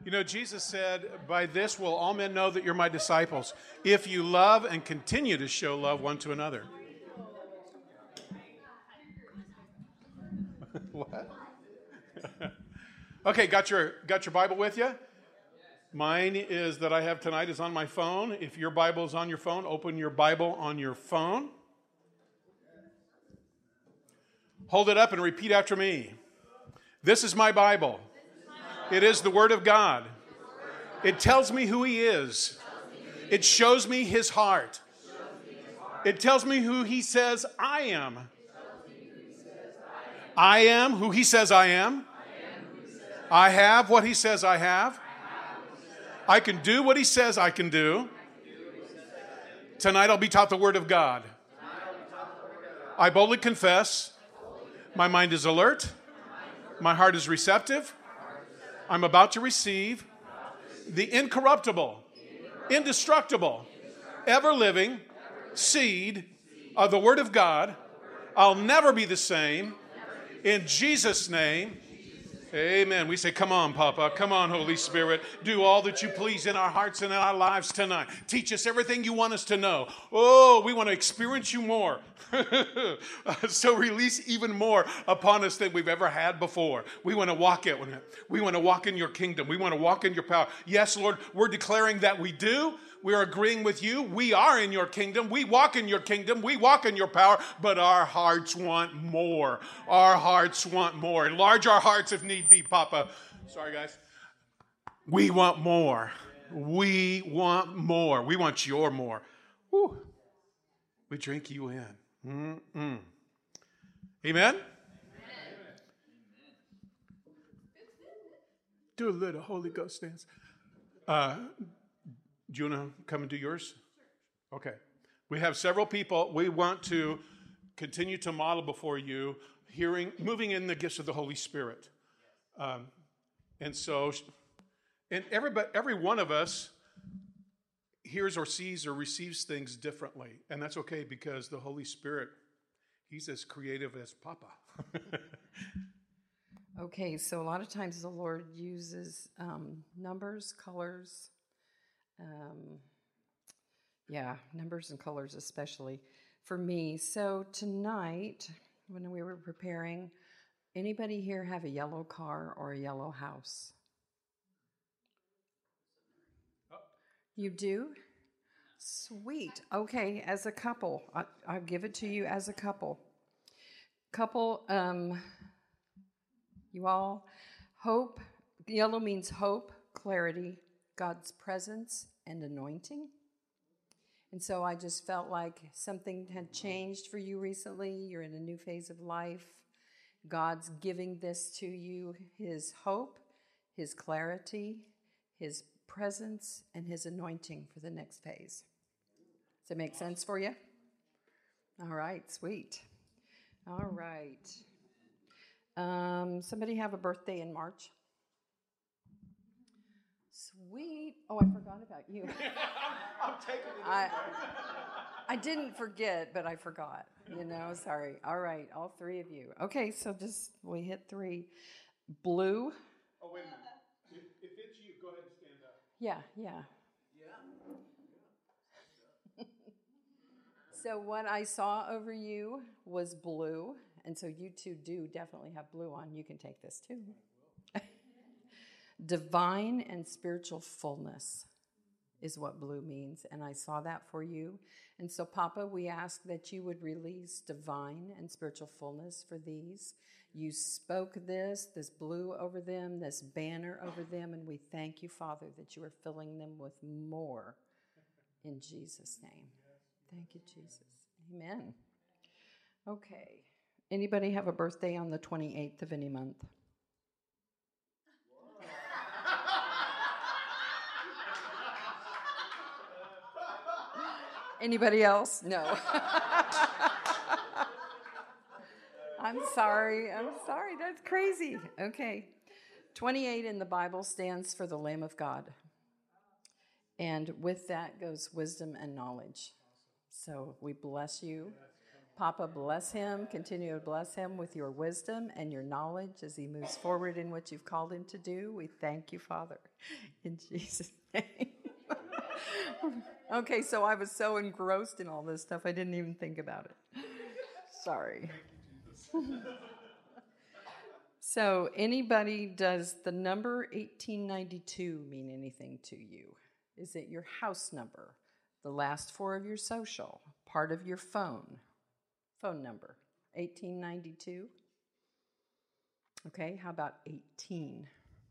You know, Jesus said, by this will all men know that you're my disciples, if you love and continue to show love one to another. What? Okay, got your Bible with you? Mine is that I have tonight is on my phone. If your Bible is on your phone, open your Bible on your phone. Hold it up and repeat after me. This is my Bible. It is the Word of God. It tells me who He is. It shows me His heart. It tells me who He says I am. I am who He says I am. I have what He says I have. I can do what He says I can do. Tonight I'll be taught the Word of God. I boldly confess. My mind is alert. My heart is receptive. I'm about to receive the incorruptible, indestructible, ever-living seed of the Word of God. I'll never be the same. In Jesus' name, amen. We say, come on, Papa. Come on, Holy Spirit. Do all that you please in our hearts and in our lives tonight. Teach us everything you want us to know. Oh, we want to experience you more. So release even more upon us than we've ever had before. We want to walk it. We want to walk in your kingdom. We want to walk in your power. Yes, Lord, we're declaring that we do. We're agreeing with you. We are in your kingdom. We walk in your kingdom. We walk in your power. But our hearts want more. Our hearts want more. Enlarge our hearts if need be, Papa. Sorry, guys. We want more. We want more. We want your more. Whew. We drink you in. Mm-mm. Amen? Do a little Holy Ghost dance. Do you want to come and do yours? Okay. We have several people. We want to continue to model before you, moving in the gifts of the Holy Spirit. And every one of us hears or sees or receives things differently. And that's okay because the Holy Spirit, He's as creative as Papa. Okay, so a lot of times the Lord uses numbers, colors, numbers and colors especially for me. So tonight, when we were preparing, anybody here have a yellow car or a yellow house? You do? Sweet. Okay, as a couple, I'll give it to you as a couple. You all, hope, yellow means hope, clarity, God's presence, and anointing. And so I just felt like something had changed for you recently. You're in a new phase of life. God's giving this to you, His hope, His clarity, His presence, and His anointing for the next phase. Does that make sense for you? All right, sweet. All right. Somebody have a birthday in March? Sweet. Oh, I forgot about you. I'm taking it. I didn't forget, but I forgot. Sorry. All right, all three of you. Okay, so we hit 3. Blue. Oh, wait a minute. If it's you, go ahead and stand up. Yeah. So what I saw over you was blue, and so you two do definitely have blue on. You can take this too. Divine and spiritual fullness is what blue means, and I saw that for you. And so, Papa, we ask that you would release divine and spiritual fullness for these. You spoke this blue over them, this banner over them, and we thank you, Father, that you are filling them with more in Jesus' name. Thank you, Jesus. Amen. Okay. Anybody have a birthday on the 28th of any month? Anybody else? No. I'm sorry. That's crazy. Okay. 28 in the Bible stands for the Lamb of God. And with that goes wisdom and knowledge. So we bless you Papa, bless him. Continue to bless him with your wisdom and your knowledge as he moves forward in what you've called him to do. We thank you, Father, in Jesus' name. Okay, so I was so engrossed in all this stuff, I didn't even think about it. Sorry. So, anybody, does the number 1892 mean anything to you? Is it your house number, the last four of your social, part of your phone number? 1892? Okay, how about 18?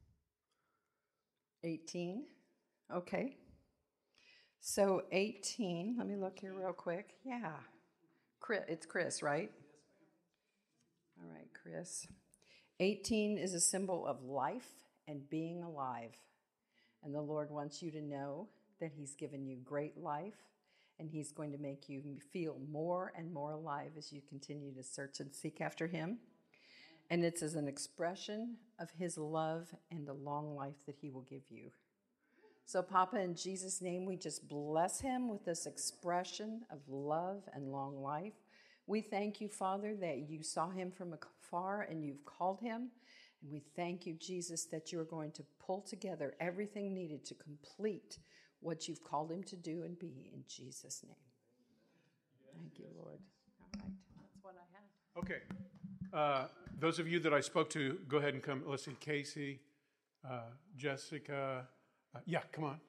18? Okay. So 18, let me look here real quick. Yeah. It's Chris, right? All right, Chris. 18 is a symbol of life and being alive. And the Lord wants you to know that he's given you great life, and he's going to make you feel more and more alive as you continue to search and seek after him. And it's as an expression of his love and the long life that he will give you. So, Papa, in Jesus' name, we just bless him with this expression of love and long life. We thank you, Father, that you saw him from afar and you've called him. And we thank you, Jesus, that you're going to pull together everything needed to complete what you've called him to do and be, in Jesus' name. Thank you, Lord. All right, that's what I Okay. Those of you that I spoke to, go ahead and come. Let's see, Casey, Jessica. Yeah, come on.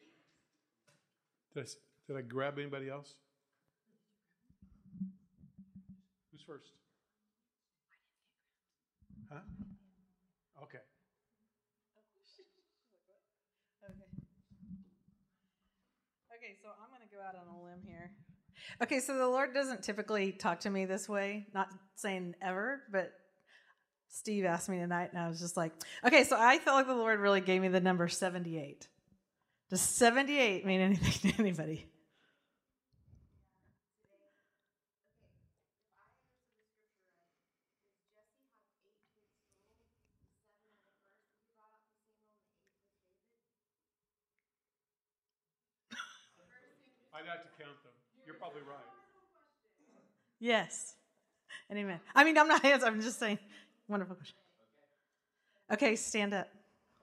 Did I grab anybody else? Who's first? Huh? Okay. Okay, so I'm going to go out on a limb here. Okay, so the Lord doesn't typically talk to me this way, not saying ever, but Steve asked me tonight, and I was just like, okay, so I felt like the Lord really gave me the number 78. Does 78 mean anything to anybody? I'd have to count them. You're probably right. Yes. And amen. I mean, I'm not answering. I'm just saying. Wonderful question. Okay, stand up.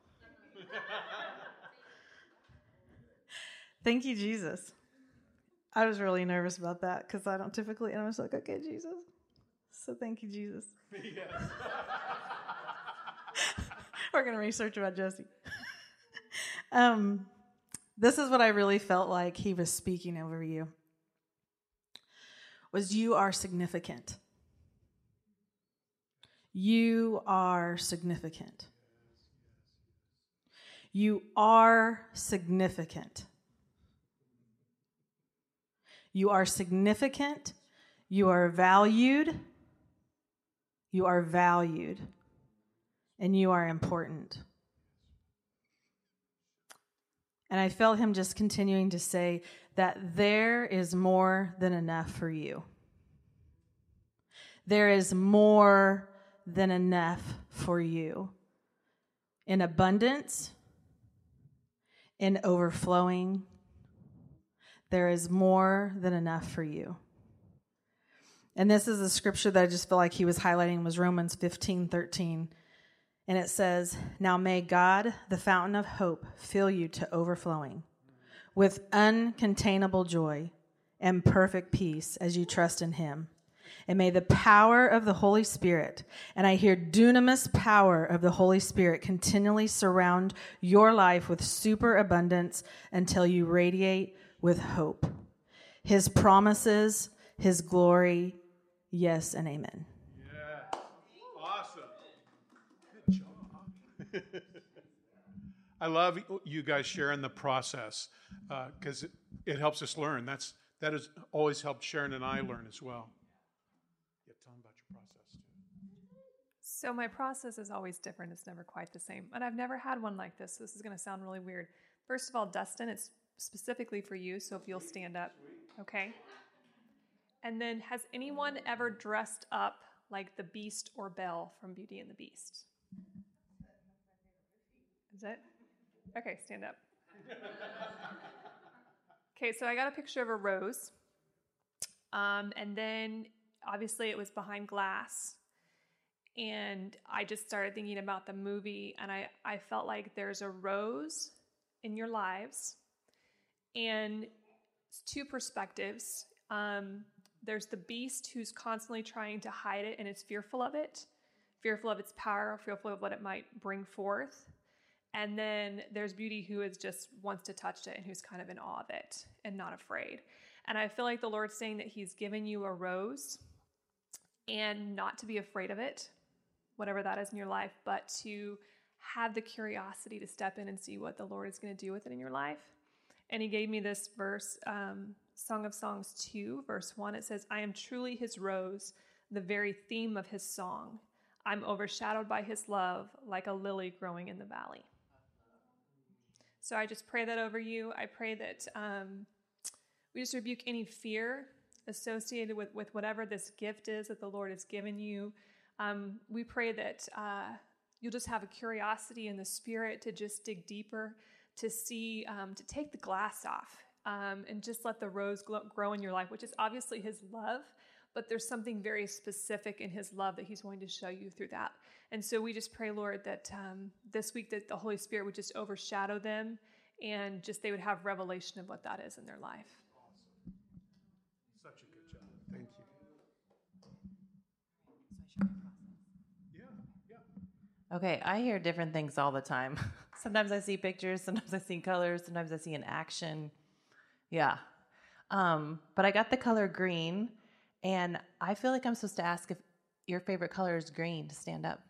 Thank you, Jesus. I was really nervous about that because I don't typically, and I was like, okay, Jesus. So thank you, Jesus. Yes. We're going to research about Jesse. This is what I really felt like he was speaking over you. Was you are significant. You are significant. You are significant. You are significant. You are valued. You are valued. And you are important. And I felt him just continuing to say that there is more than enough for you. There is more than enough for you. In abundance, in overflowing, there is more than enough for you. And this is a scripture that I just feel like he was highlighting, was Romans 15:13. And it says, now may God, the fountain of hope, fill you to overflowing with uncontainable joy and perfect peace as you trust in him. And may the power of the Holy Spirit, and I hear dunamis power of the Holy Spirit, continually surround your life with superabundance until you radiate with hope. His promises, his glory, yes and amen. Yeah. Awesome. Good job. I love you guys sharing the process because it helps us learn. That has always helped Sharon and I learn as well. Yeah, tell them about your process too. So my process is always different. It's never quite the same. And I've never had one like this. So this is going to sound really weird. First of all, Dustin, it's specifically for you. So if you'll stand up, okay? And then has anyone ever dressed up like the Beast or Belle from Beauty and the Beast? Is it? Okay, stand up. Okay, so I got a picture of a rose. And then obviously it was behind glass. And I just started thinking about the movie, and I felt like there's a rose in your lives, and it's two perspectives. There's the beast who's constantly trying to hide it and is fearful of its power, fearful of what it might bring forth. And then there's beauty who is just wants to touch it and who's kind of in awe of it and not afraid. And I feel like the Lord's saying that he's given you a rose and not to be afraid of it, whatever that is in your life, but to have the curiosity to step in and see what the Lord is going to do with it in your life. And he gave me this verse, Song of Songs 2, verse 1. It says, I am truly his rose, the very theme of his song. I'm overshadowed by his love like a lily growing in the valley. So I just pray that over you. I pray that we just rebuke any fear associated with whatever this gift is that the Lord has given you. We pray that you'll just have a curiosity in the spirit to just dig deeper, to see, to take the glass off, and just let the rose grow in your life, which is obviously his love, but there's something very specific in his love that he's wanting to show you through that. And so we just pray, Lord, that this week that the Holy Spirit would just overshadow them and just they would have revelation of what that is in their life. Awesome. Such a good job. Thank you. Yeah. Okay, I hear different things all the time. Sometimes I see pictures, sometimes I see colors, sometimes I see an action. Yeah. But I got the color green, and I feel like I'm supposed to ask if your favorite color is green to stand up.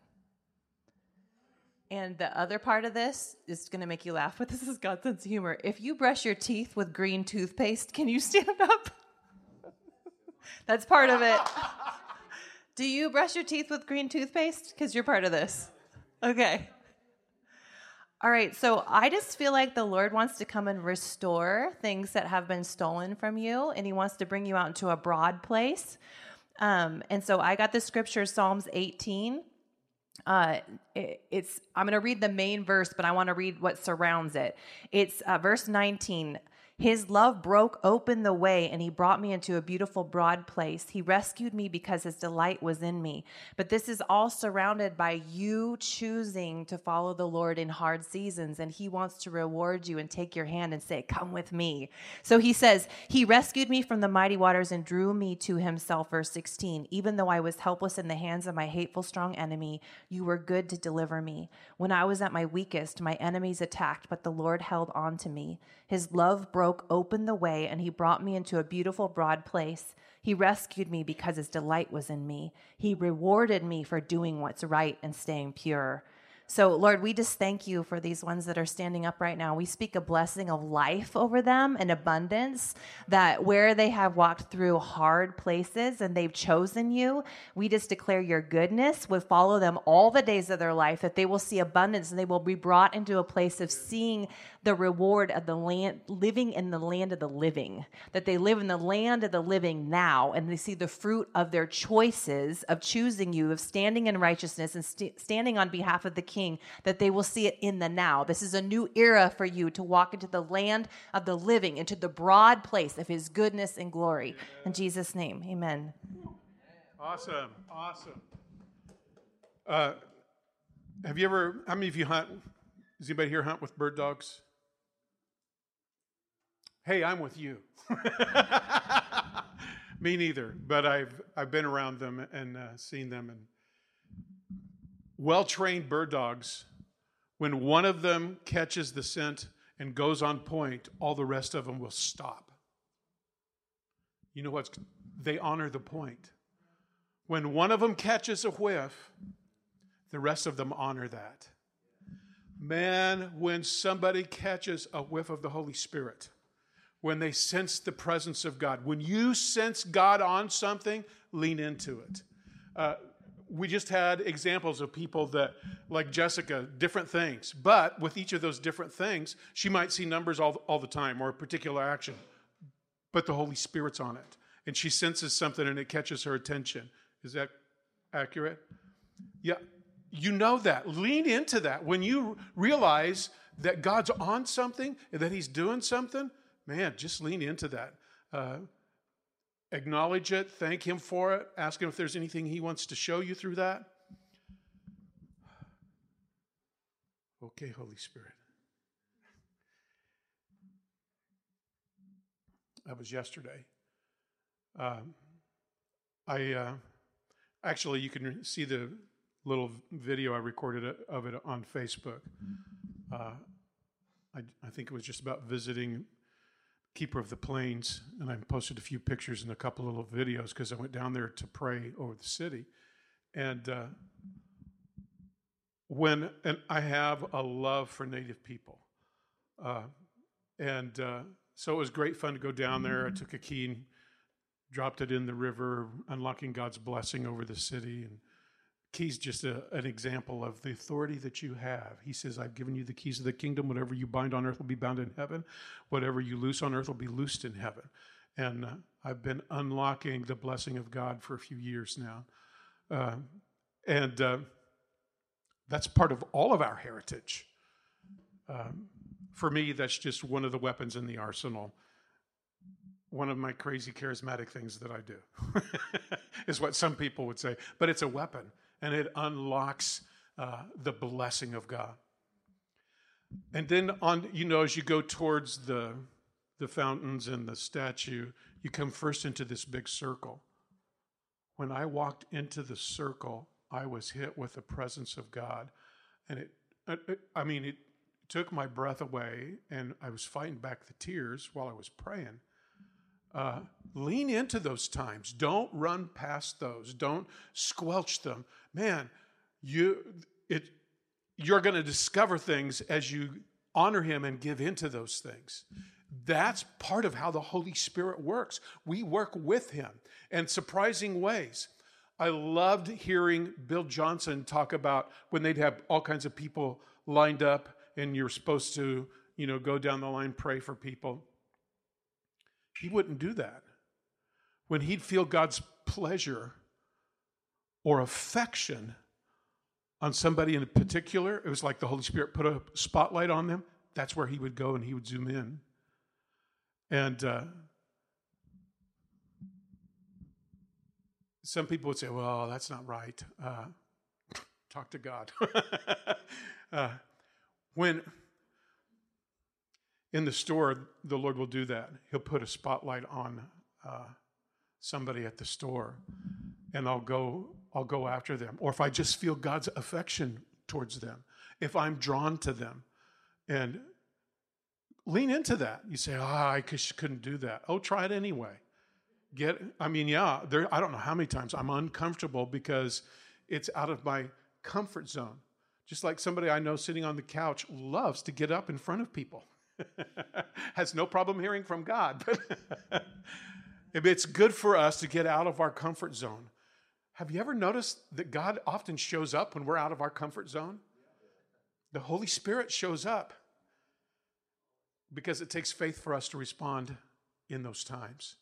And the other part of this is going to make you laugh, but this is God's sense of humor. If you brush your teeth with green toothpaste, can you stand up? That's part of it. Do you brush your teeth with green toothpaste? Because you're part of this. Okay. All right, so I just feel like the Lord wants to come and restore things that have been stolen from you, and he wants to bring you out into a broad place. And so I got the scripture, Psalms 18. I'm going to read the main verse, but I want to read what surrounds it. It's verse 19. His love broke open the way, and he brought me into a beautiful broad place. He rescued me because his delight was in me. But this is all surrounded by you choosing to follow the Lord in hard seasons, and he wants to reward you and take your hand and say, come with me. So he says, he rescued me from the mighty waters and drew me to himself, verse 16. Even though I was helpless in the hands of my hateful, strong enemy, you were good to deliver me. When I was at my weakest, my enemies attacked, but the Lord held on to me. His love broke open the way, and he brought me into a beautiful broad place. He rescued me because his delight was in me. He rewarded me for doing what's right and staying pure. So, Lord, we just thank you for these ones that are standing up right now. We speak a blessing of life over them and abundance, that where they have walked through hard places and they've chosen you, we just declare your goodness will follow them all the days of their life, that they will see abundance and they will be brought into a place of seeing the reward of the land, living in the land of the living, that they live in the land of the living now, and they see the fruit of their choices of choosing you, of standing in righteousness and standing on behalf of the King, that they will see it in the now. This is a new era for you to walk into the land of the living, into the broad place of his goodness and glory. In Jesus' name, amen. Awesome. Have you ever, how many of you hunt? Does anybody here hunt with bird dogs? Hey, I'm with you. Me neither, but I've been around them and seen them. And well-trained bird dogs, when one of them catches the scent and goes on point, all the rest of them will stop. You know what? They honor the point. When one of them catches a whiff, the rest of them honor that. Man, when somebody catches a whiff of the Holy Spirit, when they sense the presence of God, when you sense God on something, lean into it. We just had examples of people that, like Jessica, different things. But with each of those different things, she might see numbers all the time or a particular action. But the Holy Spirit's on it. And she senses something and it catches her attention. Is that accurate? Yeah. You know that. Lean into that. When you realize that God's on something and that he's doing something, man, just lean into that. Acknowledge it. Thank him for it. Ask him if there's anything he wants to show you through that. Okay, Holy Spirit. That was yesterday. Actually, you can see the little video I recorded of it on Facebook. I think it was just about visiting Keeper of the Plains, and I posted a few pictures and a couple little videos because I went down there to pray over the city. And I have a love for Native people. So it was great fun to go down there. I took a key and dropped it in the river, unlocking God's blessing over the city. And key's just an example of the authority that you have. He says, I've given you the keys of the kingdom. Whatever you bind on earth will be bound in heaven. Whatever you loose on earth will be loosed in heaven. And I've been unlocking the blessing of God for a few years now. That's part of all of our heritage. For me, that's just one of the weapons in the arsenal. One of my crazy charismatic things that I do is what some people would say. But it's a weapon, and it unlocks the blessing of God. And then as you go towards the fountains and the statue, you come first into this big circle. When I walked into the circle, I was hit with the presence of God. And it took my breath away, and I was fighting back the tears while I was praying. Lean into those times. Don't run past those. Don't squelch them. Man, you're going to discover things as you honor him and give into those things. That's part of how the Holy Spirit works. We work with him in surprising ways. I loved hearing Bill Johnson talk about when they'd have all kinds of people lined up and you're supposed to, go down the line, pray for people. He wouldn't do that. When he'd feel God's pleasure or affection on somebody in particular, it was like the Holy Spirit put a spotlight on them. That's where he would go and he would zoom in. And some people would say, well, that's not right. Talk to God. When in the store, the Lord will do that. He'll put a spotlight on somebody at the store, and I'll go after them. Or if I just feel God's affection towards them, if I'm drawn to them, and lean into that. You say, I couldn't do that. Oh, try it anyway. I don't know how many times I'm uncomfortable because it's out of my comfort zone. Just like somebody I know sitting on the couch loves to get up in front of people. Has no problem hearing from God. But it's good for us to get out of our comfort zone. Have you ever noticed that God often shows up when we're out of our comfort zone? The Holy Spirit shows up because it takes faith for us to respond in those times.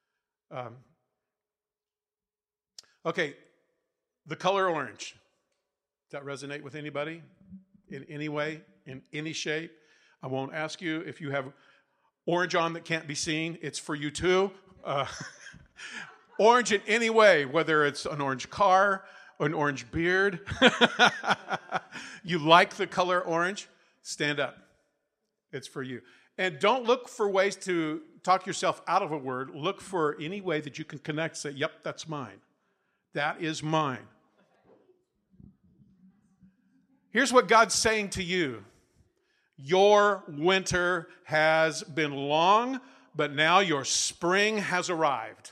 Okay, the color orange. Does that resonate with anybody in any way, in any shape? I won't ask you if you have orange on that can't be seen. It's for you too. Orange in any way, whether it's an orange car or an orange beard. You like the color orange? Stand up. It's for you. And don't look for ways to talk yourself out of a word. Look for any way that you can connect. Say, yep, that's mine. That is mine. Here's what God's saying to you. Your winter has been long, but now your spring has arrived.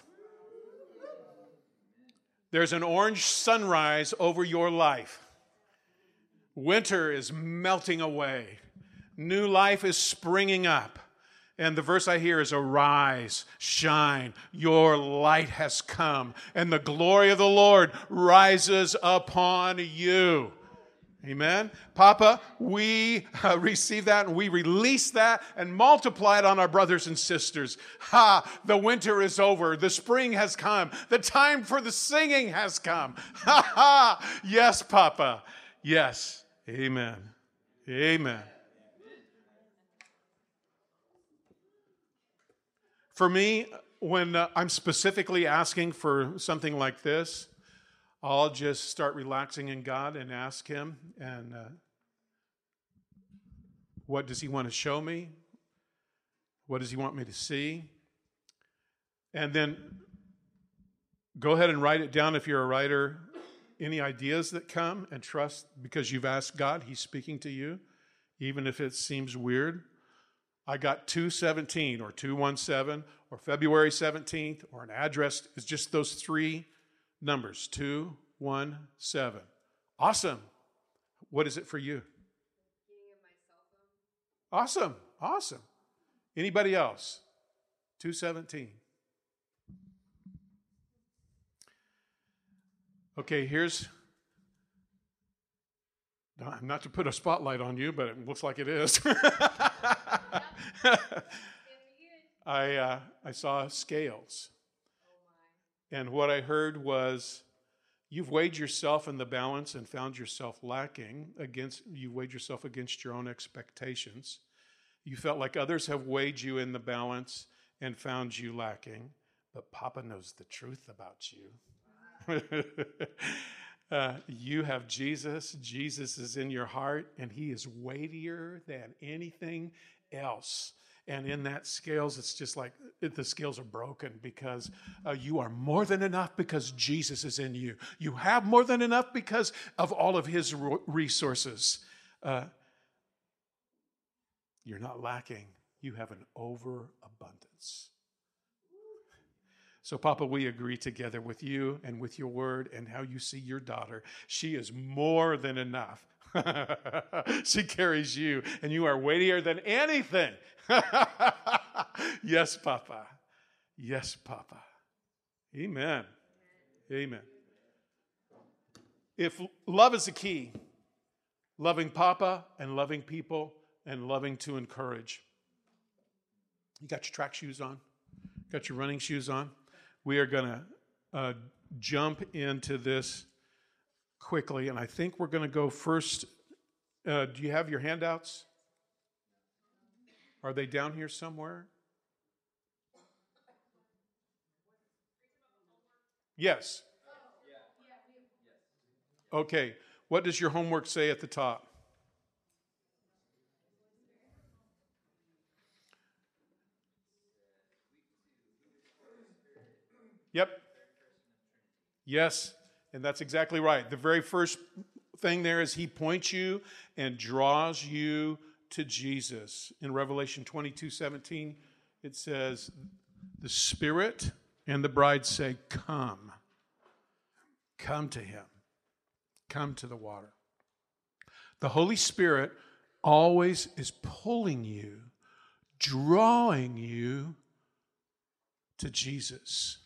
There's an orange sunrise over your life. Winter is melting away. New life is springing up. And the verse I hear is, arise, shine, your light has come, and the glory of the Lord rises upon you. Amen. Papa, we receive that and we release that and multiply it on our brothers and sisters. The winter is over. The spring has come. The time for the singing has come. Yes, Papa. Yes. Amen. Amen. For me, when I'm specifically asking for something like this, I'll just start relaxing in God and ask Him, and what does He want to show me? What does He want me to see? And then go ahead and write it down if you're a writer. Any ideas that come, and trust because you've asked God, He's speaking to you, even if it seems weird. I got 217 or 217 or February 17th or an address. It's just those three numbers, 217. Awesome. What is it for you? Awesome. Awesome. Anybody else? 217. Okay, here's, not to put a spotlight on you, but it looks like it is. I saw scales. And what I heard was, you've weighed yourself in the balance and found yourself lacking you weighed yourself against your own expectations. You felt like others have weighed you in the balance and found you lacking, but Papa knows the truth about you. You have Jesus. Jesus is in your heart, and He is weightier than anything else. And in that scales, it's just like the scales are broken because you are more than enough because Jesus is in you. You have more than enough because of all of His resources. You're not lacking. You have an overabundance. So, Papa, we agree together with you and with your word and how you see your daughter. She is more than enough. She carries you, and you are weightier than anything. Yes, Papa. Yes, Papa. Amen. Amen. If love is the key, loving Papa and loving people and loving to encourage. You got your track shoes on? Got your running shoes on? We are going to jump into this quickly, and I think we're going to go first. Do you have your handouts? Are they down here somewhere? Yes. Okay. What does your homework say at the top? Yep. Yes, and that's exactly right. The very first thing there is He points you and draws you to Jesus. In Revelation 22:17, it says, the Spirit and the bride say, come. Come to Him. Come to the water. The Holy Spirit always is pulling you, drawing you to Jesus.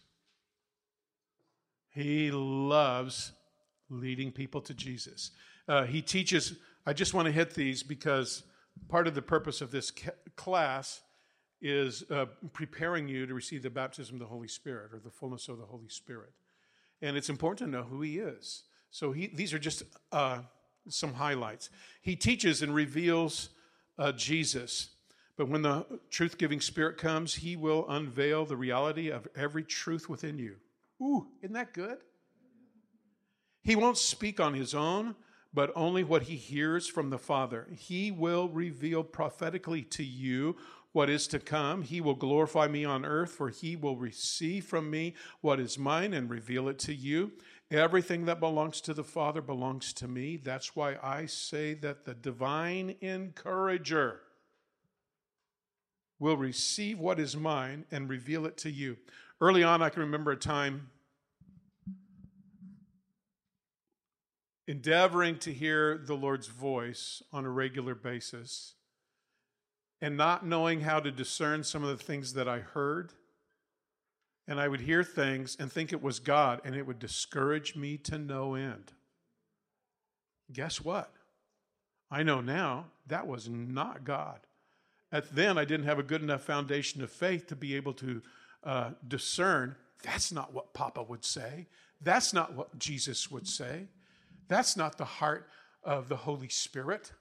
He loves leading people to Jesus. He teaches, I just want to hit these because part of the purpose of this class is preparing you to receive the baptism of the Holy Spirit or the fullness of the Holy Spirit. And it's important to know who He is. So these are just some highlights. He teaches and reveals Jesus. But when the truth-giving Spirit comes, He will unveil the reality of every truth within you. Ooh, isn't that good? He won't speak on His own, but only what He hears from the Father. He will reveal prophetically to you what is to come. He will glorify me on earth, for He will receive from me what is mine and reveal it to you. Everything that belongs to the Father belongs to me. That's why I say that the divine encourager will receive what is mine and reveal it to you. Early on, I can remember a time endeavoring to hear the Lord's voice on a regular basis and not knowing how to discern some of the things that I heard. And I would hear things and think it was God, and it would discourage me to no end. Guess what? I know now that was not God. Then I didn't have a good enough foundation of faith to be able to discern, that's not what Papa would say. That's not what Jesus would say. That's not the heart of the Holy Spirit.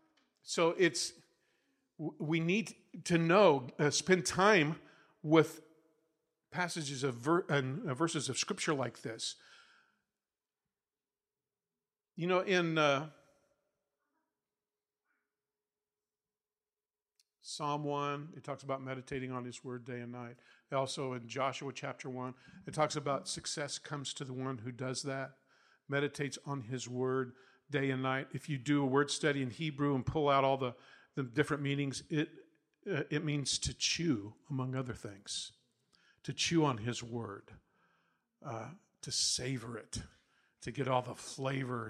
So we need to know, spend time with passages of verses of Scripture like this. You know, in Psalm 1, it talks about meditating on His Word day and night. Also in Joshua chapter 1, it talks about success comes to the one who does that, meditates on His Word day and night. If you do a word study in Hebrew and pull out all the different meanings, it means to chew, among other things. To chew on His Word, to savor it, to get all the flavor.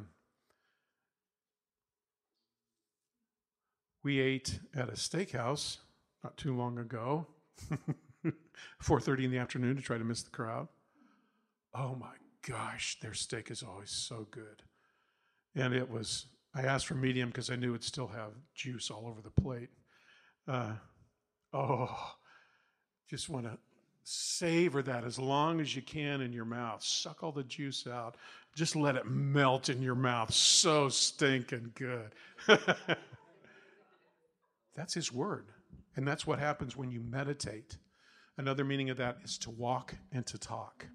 We ate at a steakhouse not too long ago, 4:30 in the afternoon to try to miss the crowd. Oh my gosh, their steak is always so good. And I asked for medium because I knew it'd still have juice all over the plate. Just want to savor that as long as you can in your mouth. Suck all the juice out. Just let it melt in your mouth. So stinking good. That's His Word. And that's what happens when you meditate. Another meaning of that is to walk and to talk.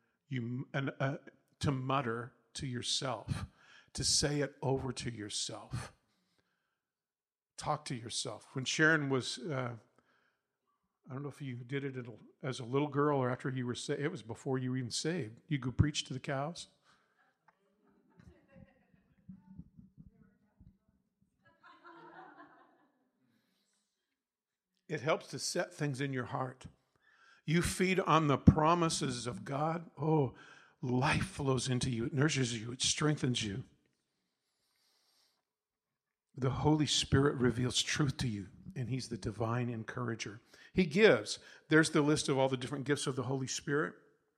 To mutter to yourself. To say it over to yourself. Talk to yourself. When Sharon was... I don't know if you did it as a little girl or after you were saved. It was before you were even saved. You go preach to the cows. It helps to set things in your heart. You feed on the promises of God. Oh, life flows into you. It nurtures you. It strengthens you. The Holy Spirit reveals truth to you, and He's the divine encourager. He gives. There's the list of all the different gifts of the Holy Spirit.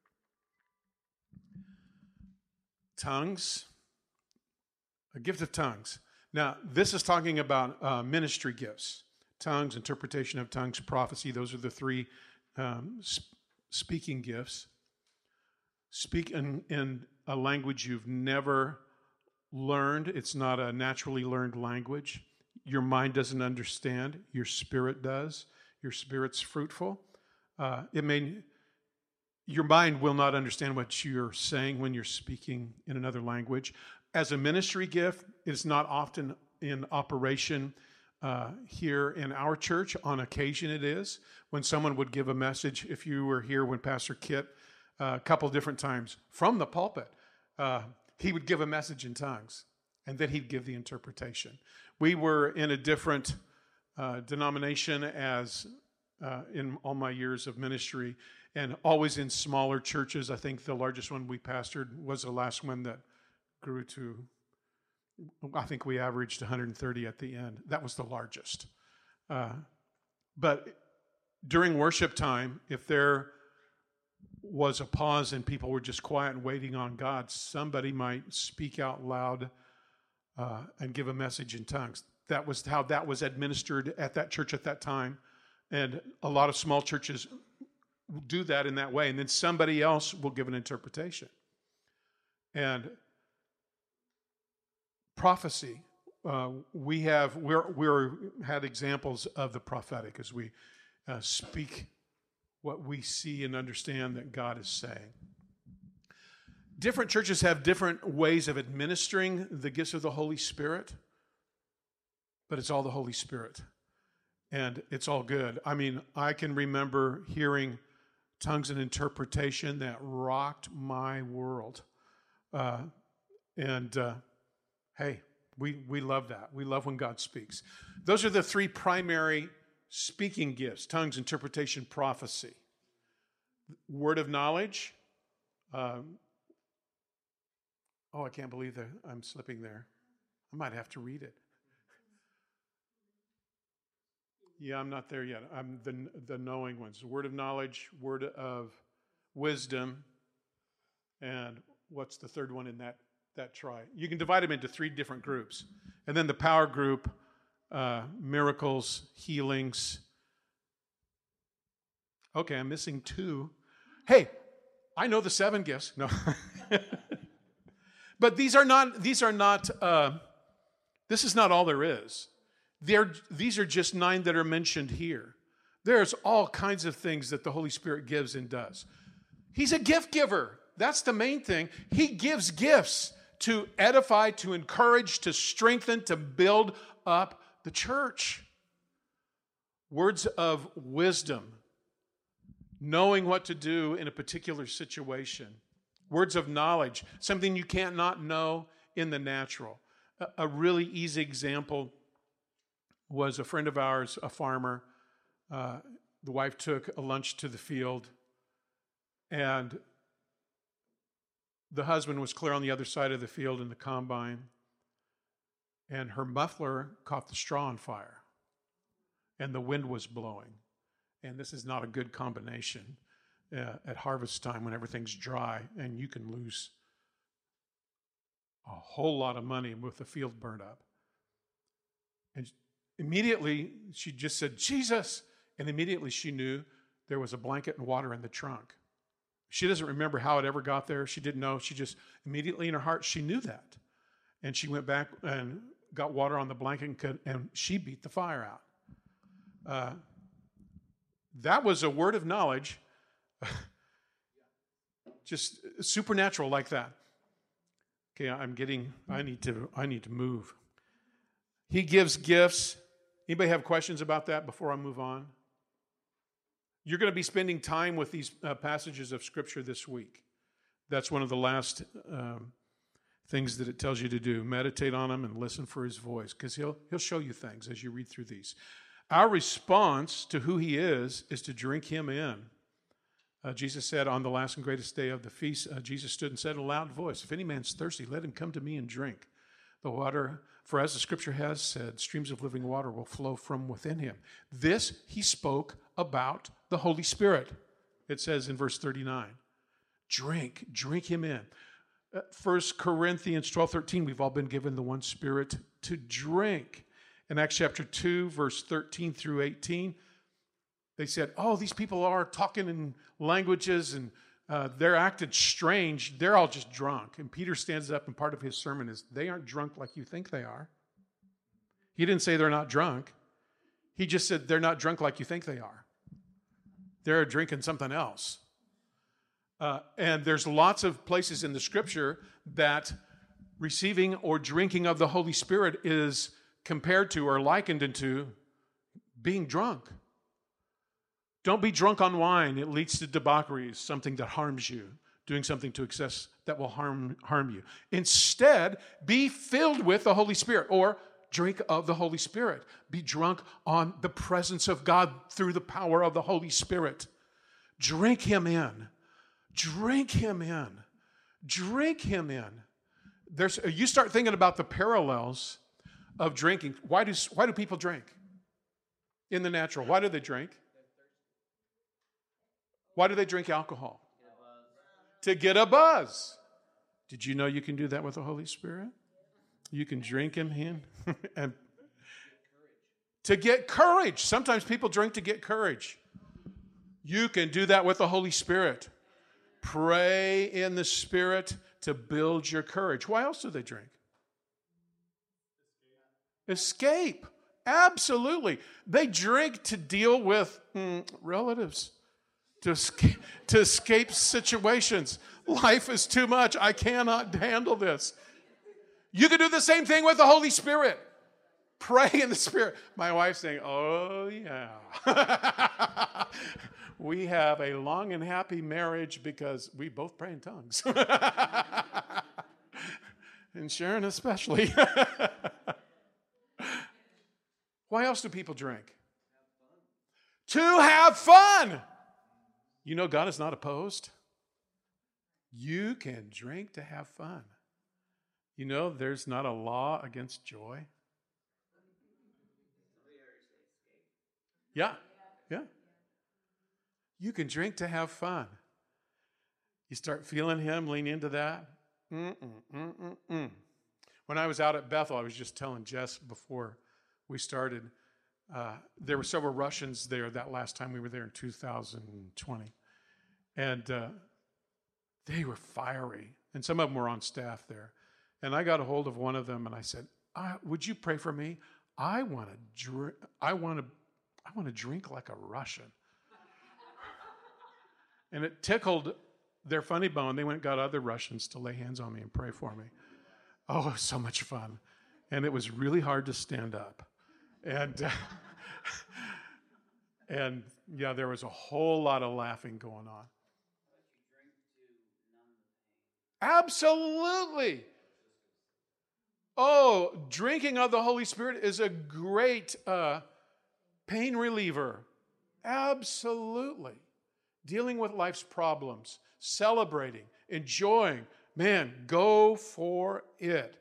Tongues. A gift of tongues. Now, this is talking about ministry gifts. Tongues, interpretation of tongues, prophecy. Those are the three speaking gifts. Speak in a language you've never learned. It's not a naturally learned language. Your mind doesn't understand. Your spirit does. Your spirit's fruitful. Your mind will not understand what you're saying when you're speaking in another language. As a ministry gift, it's not often in operation here in our church. On occasion it is. When someone would give a message, if you were here when Pastor Kit, a couple different times from the pulpit, he would give a message in tongues, and then he'd give the interpretation. We were in a different denomination as in all my years of ministry, and always in smaller churches. I think the largest one we pastored was the last one that grew to, I think we averaged 130 at the end. That was the largest. But during worship time, if there was a pause and people were just quiet and waiting on God, somebody might speak out loud and give a message in tongues. That was how that was administered at that church at that time. And a lot of small churches do that in that way. And then somebody else will give an interpretation. And prophecy, we had examples of the prophetic as we speak what we see and understand that God is saying. Different churches have different ways of administering the gifts of the Holy Spirit, but it's all the Holy Spirit, and it's all good. I mean, I can remember hearing tongues and interpretation that rocked my world. Hey, we love that. We love when God speaks. Those are the three primary speaking gifts: tongues, interpretation, prophecy. Word of knowledge. I can't believe that I'm slipping there. I might have to read it. Yeah, I'm not there yet. I'm the knowing ones. Word of knowledge, word of wisdom, and what's the third one in that try? You can divide them into three different groups. And then the power group, miracles, healings. Okay, I'm missing two. Hey, I know the 7 gifts. No. But this is not all there is. These are just 9 that are mentioned here. There's all kinds of things that the Holy Spirit gives and does. He's a gift giver. That's the main thing. He gives gifts to edify, to encourage, to strengthen, to build up the church. Words of wisdom, knowing what to do in a particular situation. Words of knowledge, something you can't not know in the natural. A really easy example was a friend of ours, a farmer. The wife took a lunch to the field, and the husband was clear on the other side of the field in the combine, and her muffler caught the straw on fire, and the wind was blowing. And this is not a good combination at harvest time when everything's dry, and you can lose a whole lot of money with the field burned up. And immediately she just said, Jesus. And immediately she knew there was a blanket and water in the trunk. She doesn't remember how it ever got there. She didn't know. She just immediately in her heart, she knew that. And she went back and got water on the blanket and she beat the fire out. That was a word of knowledge, just supernatural like that. Okay, I need to move. He gives gifts. Anybody have questions about that before I move on? You're going to be spending time with these passages of Scripture this week. That's one of the last things that it tells you to do. Meditate on them and listen for his voice, because he'll show you things as you read through these. Our response to who he is to drink him in. Jesus said on the last and greatest day of the feast, Jesus stood and said in a loud voice, if any man's thirsty, let him come to me and drink. The water, for as the Scripture has said, streams of living water will flow from within him. This he spoke about the Holy Spirit. It says in verse 39, drink him in. 1 Corinthians 12:13, we've all been given the one Spirit to drink. In Acts chapter 2, verse 13 through 18, they said, oh, these people are talking in languages and they're acting strange. They're all just drunk. And Peter stands up, and part of his sermon is, they aren't drunk like you think they are. He didn't say they're not drunk. He just said they're not drunk like you think they are. They're drinking something else. And there's lots of places in the Scripture that receiving or drinking of the Holy Spirit is compared to or likened into being drunk. Don't be drunk on wine. It leads to debauchery, something that harms you, doing something to excess that will harm you. Instead, be filled with the Holy Spirit, or drink of the Holy Spirit. Be drunk on the presence of God through the power of the Holy Spirit. Drink him in. Drink him in. Drink him in. You start thinking about the parallels of drinking. Why do people drink? In the natural, why do they drink? Why do they drink alcohol? To get a buzz. Did you know you can do that with the Holy Spirit? You can drink him in and to get courage. Sometimes people drink to get courage. You can do that with the Holy Spirit. Pray in the Spirit to build your courage. Why else do they drink? Escape. Absolutely. They drink to deal with relatives. To escape situations. Life is too much. I cannot handle this. You can do the same thing with the Holy Spirit. Pray in the Spirit. My wife's saying, oh, yeah. We have a long and happy marriage because we both pray in tongues. And Sharon especially. Why else do people drink? To have fun. You know, God is not opposed. You can drink to have fun. You know, there's not a law against joy. Yeah. You can drink to have fun. You start feeling him, lean into that. When I was out at Bethel, I was just telling Jess before we started, there were several Russians there that last time we were there in 2020. And they were fiery. And some of them were on staff there. And I got a hold of one of them and I said, would you pray for me? I want to I want to drink like a Russian. And it tickled their funny bone. They went and got other Russians to lay hands on me and pray for me. Oh, it was so much fun. And it was really hard to stand up. And, and yeah, there was a whole lot of laughing going on. Absolutely. Oh, drinking of the Holy Spirit is a great pain reliever. Absolutely. Dealing with life's problems, celebrating, enjoying. Man, go for it.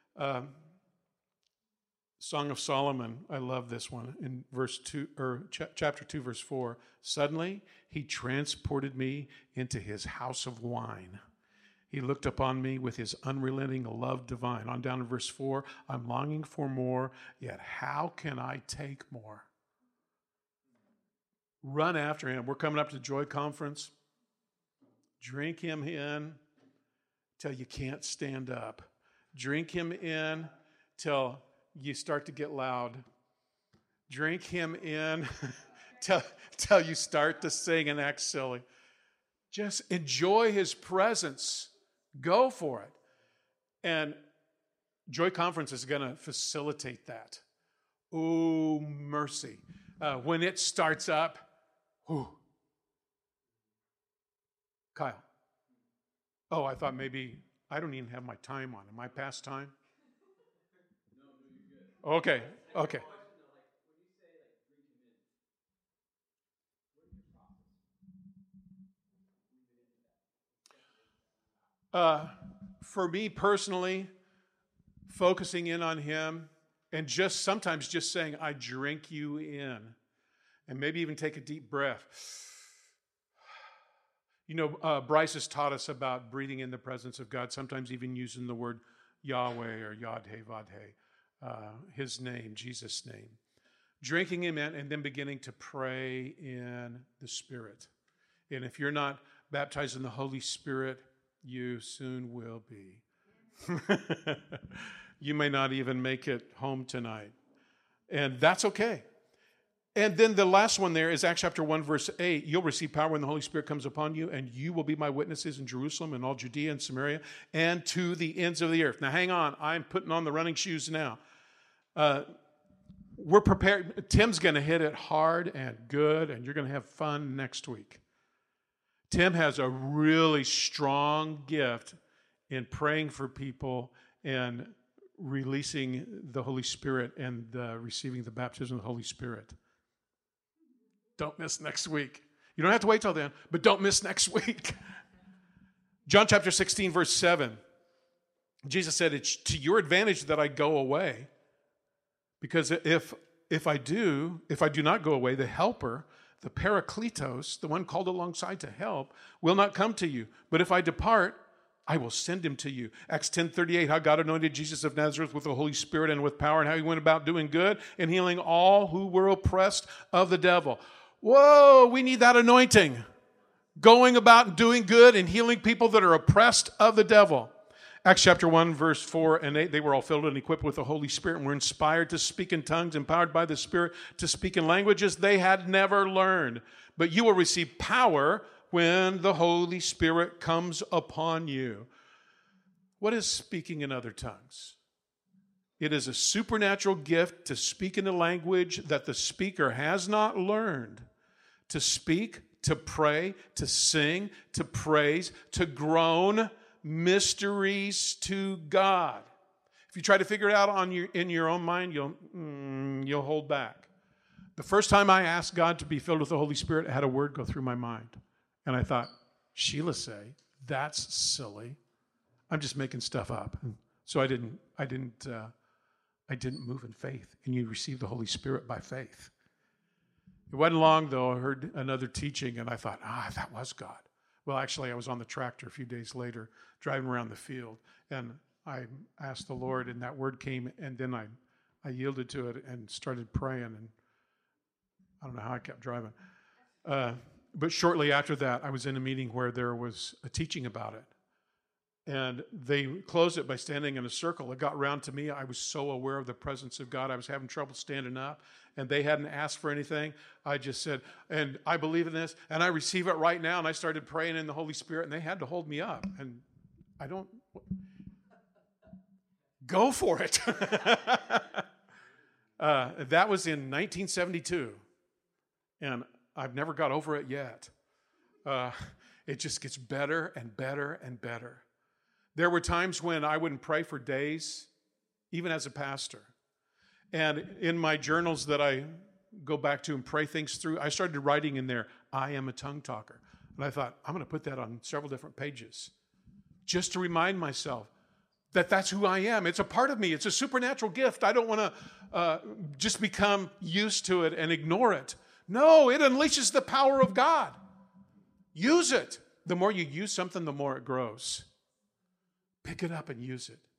Song of Solomon, I love this one in verse 2 or chapter 2 verse 4. Suddenly he transported me into his house of wine. He looked upon me with his unrelenting love divine. On down to verse 4, I'm longing for more, yet how can I take more? Run after him. We're coming up to the Joy Conference. Drink him in till you can't stand up. Drink him in till you start to get loud. Drink him in till you start to sing and act silly. Just enjoy his presence. Go for it. And Joy Conference is going to facilitate that. Oh, mercy. When it starts up, whew. Kyle. Oh, I thought maybe, I don't even have my time on. Am I past time? Okay. For me personally, focusing in on him and just sometimes just saying, I drink you in. And maybe even take a deep breath. You know, Bryce has taught us about breathing in the presence of God, sometimes even using the word Yahweh or Yad-Heh, Vad-Heh, his name, Jesus' name. Drinking him in and then beginning to pray in the Spirit. And if you're not baptized in the Holy Spirit, you soon will be. You may not even make it home tonight. And that's okay. And then the last one there is Acts chapter 1, verse 8. You'll receive power when the Holy Spirit comes upon you, and you will be my witnesses in Jerusalem and all Judea and Samaria and to the ends of the earth. Now, hang on. I'm putting on the running shoes now. We're prepared. Tim's going to hit it hard and good, and you're going to have fun next week. Tim has a really strong gift in praying for people and releasing the Holy Spirit and receiving the baptism of the Holy Spirit. Don't miss next week. You don't have to wait till then, but don't miss next week. John chapter 16, verse 7. Jesus said, it's to your advantage that I go away. Because if I do not go away, the helper, the Parakletos, the one called alongside to help, will not come to you. But if I depart, I will send him to you. Acts 10:38, how God anointed Jesus of Nazareth with the Holy Spirit and with power, and how he went about doing good and healing all who were oppressed of the devil. Whoa, we need that anointing. Going about and doing good and healing people that are oppressed of the devil. Acts chapter 1, verse 4 and 8, they were all filled and equipped with the Holy Spirit and were inspired to speak in tongues, empowered by the Spirit to speak in languages they had never learned. But you will receive power when the Holy Spirit comes upon you. What is speaking in other tongues? It is a supernatural gift to speak in a language that the speaker has not learned. To speak, to pray, to sing, to praise, to groan mysteries to God. If you try to figure it out in your own mind, you'll hold back. The first time I asked God to be filled with the Holy Spirit, I had a word go through my mind. And I thought, Sheila say, that's silly. I'm just making stuff up. And so I didn't move in faith. And you receive the Holy Spirit by faith. It wasn't long, though, I heard another teaching, and I thought, that was God. Well, actually, I was on the tractor a few days later, driving around the field, and I asked the Lord, and that word came, and then I yielded to it and started praying, and I don't know how I kept driving. But shortly after that, I was in a meeting where there was a teaching about it. And they closed it by standing in a circle. It got around to me. I was so aware of the presence of God. I was having trouble standing up, and they hadn't asked for anything. I just said, and I believe in this, and I receive it right now. And I started praying in the Holy Spirit, and they had to hold me up. And I don't... Go for it. That was in 1972, and I've never got over it yet. It just gets better and better and better. There were times when I wouldn't pray for days, even as a pastor. And in my journals that I go back to and pray things through, I started writing in there, I am a tongue talker. And I thought, I'm going to put that on several different pages just to remind myself that that's who I am. It's a part of me. It's a supernatural gift. I don't want to just become used to it and ignore it. No, it unleashes the power of God. Use it. The more you use something, the more it grows. Pick it up and use it.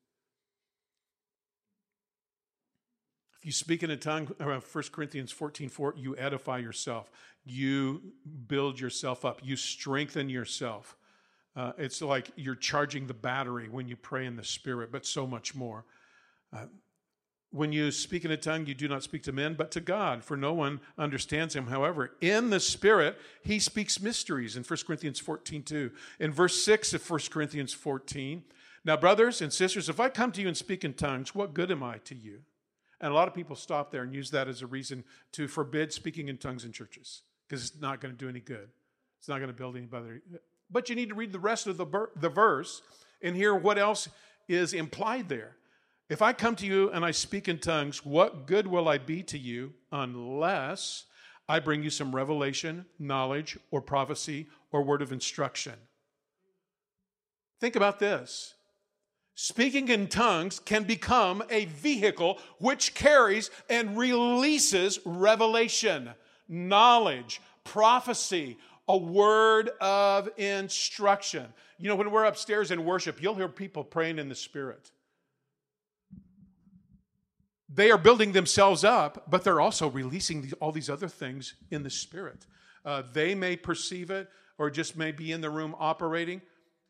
If you speak in a tongue, 1 Corinthians 14:4, you edify yourself. You build yourself up. You strengthen yourself. It's like you're charging the battery when you pray in the Spirit, but so much more. When you speak in a tongue, you do not speak to men, but to God, for no one understands him. However, in the Spirit, he speaks mysteries in 1 Corinthians 14:2. In verse 6 of 1 Corinthians 14, now, brothers and sisters, if I come to you and speak in tongues, what good am I to you? And a lot of people stop there and use that as a reason to forbid speaking in tongues in churches, because it's not going to do any good. It's not going to build anybody. But you need to read the rest of the verse and hear what else is implied there. If I come to you and I speak in tongues, what good will I be to you unless I bring you some revelation, knowledge, or prophecy, or word of instruction? Think about this. Speaking in tongues can become a vehicle which carries and releases revelation, knowledge, prophecy, a word of instruction. You know, when we're upstairs in worship, you'll hear people praying in the Spirit. They are building themselves up, but they're also releasing all these other things in the Spirit. They may perceive it or just may be in the room operating.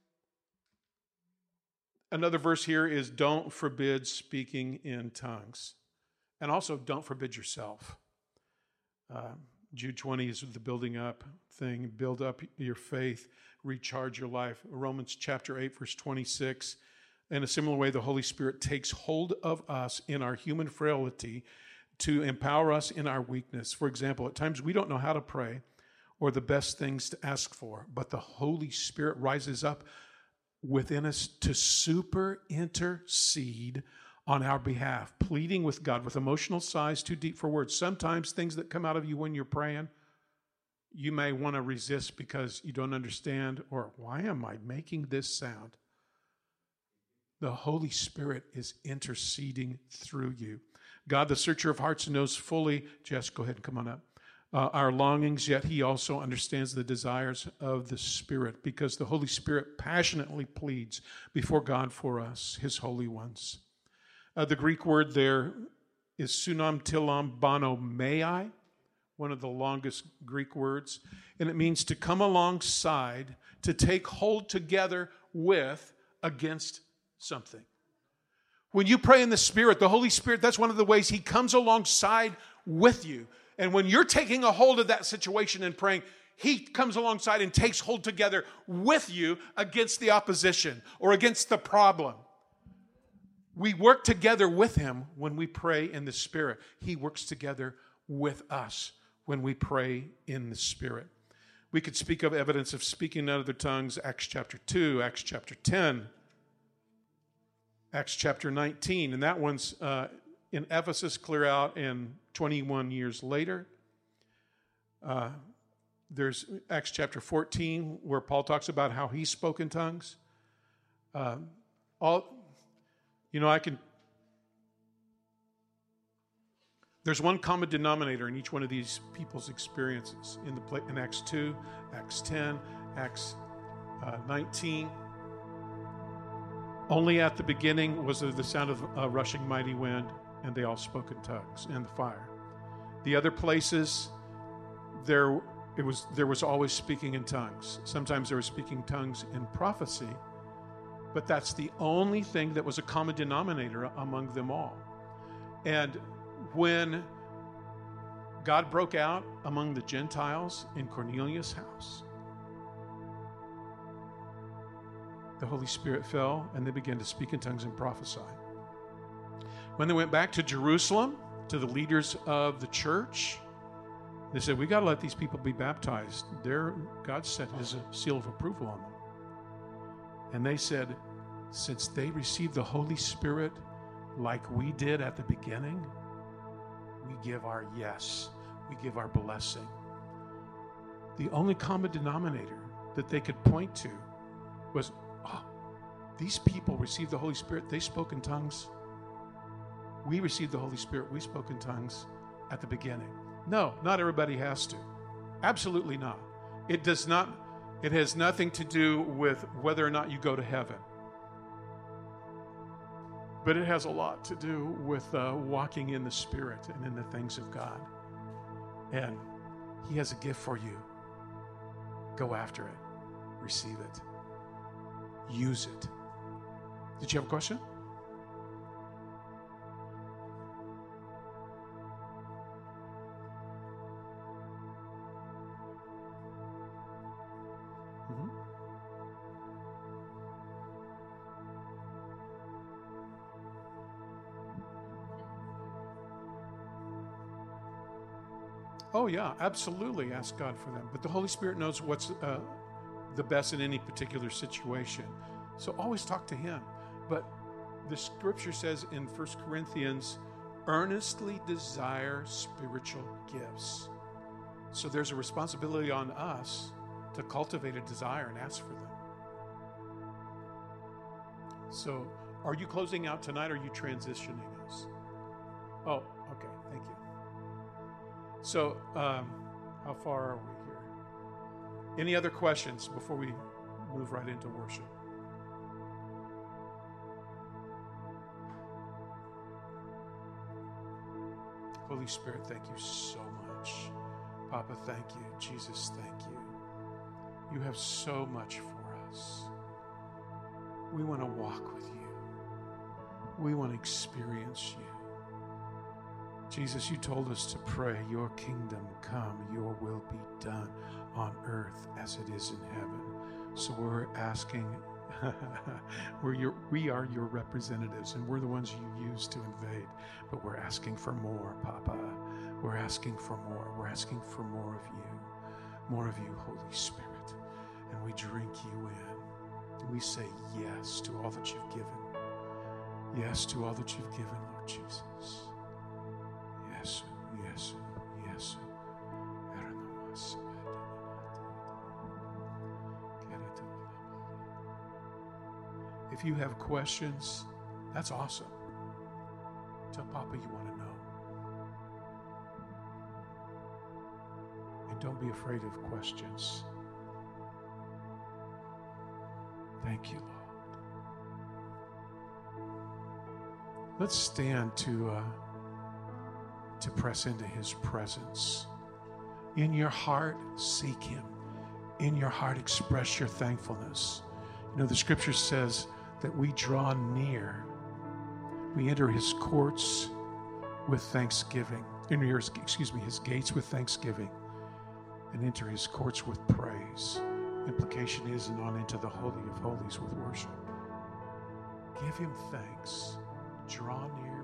Another verse here is don't forbid speaking in tongues. And also don't forbid yourself. Jude 20 is the building up thing. Build up your faith, recharge your life. Romans chapter 8, verse 26. In a similar way, the Holy Spirit takes hold of us in our human frailty to empower us in our weakness. For example, at times we don't know how to pray or the best things to ask for, but the Holy Spirit rises up within us to super intercede on our behalf, pleading with God with emotional sighs too deep for words. Sometimes things that come out of you when you're praying, you may want to resist because you don't understand, or why am I making this sound? The Holy Spirit is interceding through you. God, the searcher of hearts, knows fully, Jess, go ahead and come on up, our longings, yet he also understands the desires of the Spirit, because the Holy Spirit passionately pleads before God for us, his holy ones. The Greek word there is sunam tilam bono mei, one of the longest Greek words, and it means to come alongside, to take hold together with, against something. When you pray in the Spirit, the Holy Spirit, that's one of the ways he comes alongside with you. And when you're taking a hold of that situation and praying, he comes alongside and takes hold together with you against the opposition or against the problem. We work together with him when we pray in the Spirit. He works together with us when we pray in the Spirit. We could speak of evidence of speaking in other tongues, Acts chapter 2, Acts chapter 10, Acts chapter 19, and that one's in Ephesus, clear out in 21 years later. There's Acts chapter 14, where Paul talks about how he spoke in tongues. There's one common denominator in each one of these people's experiences in Acts 2, Acts 10, Acts 19. Only at the beginning was there the sound of a rushing mighty wind, and they all spoke in tongues, and the fire. The other places, there was always speaking in tongues. Sometimes there was speaking tongues in prophecy, But that's the only thing that was a common denominator among them all. And when God broke out among the Gentiles in Cornelius' house, the Holy Spirit fell and they began to speak in tongues and prophesy. When they went back to Jerusalem, to the leaders of the church, they said, we got to let these people be baptized. God set his seal of approval on them. And they said, since they received the Holy Spirit like we did at the beginning, we give our yes, we give our blessing. The only common denominator that they could point to was, oh, these people received the Holy Spirit, they spoke in tongues. We received the Holy Spirit, we spoke in tongues at the beginning. No, not everybody has to. Absolutely not. It has nothing to do with whether or not you go to heaven. But it has a lot to do with walking in the Spirit and in the things of God. And he has a gift for you. Go after it. Receive it. Use it. Did you have a question? Oh, yeah, absolutely. Ask God for them. But the Holy Spirit knows what's the best in any particular situation. So always talk to him. But the scripture says in 1 Corinthians, earnestly desire spiritual gifts. So there's a responsibility on us to cultivate a desire and ask for them. So are you closing out tonight or are you transitioning us? Oh, okay. Thank you. So, how far are we here? Any other questions before we move right into worship? Holy Spirit, thank you so much. Papa, thank you. Jesus, thank you. You have so much for us. We want to walk with you. We want to experience you. Jesus, you told us to pray, your kingdom come, your will be done on earth as it is in heaven. So we're asking, we are your representatives, and we're the ones you use to invade. But we're asking for more, Papa. We're asking for more. We're asking for more of you, Holy Spirit. And we drink you in. We say yes to all that you've given. Yes to all that you've given, Lord Jesus. Yes, yes, yes. If you have questions, that's awesome. Tell Papa you want to know. And don't be afraid of questions. Thank you, Lord. Let's stand to press into his presence. In your heart, seek him. In your heart, express your thankfulness. You know, the scripture says that we draw near. We enter his courts with thanksgiving. Enter his gates with thanksgiving and enter his courts with praise. Implication is and on into the Holy of Holies with worship. Give him thanks. Draw near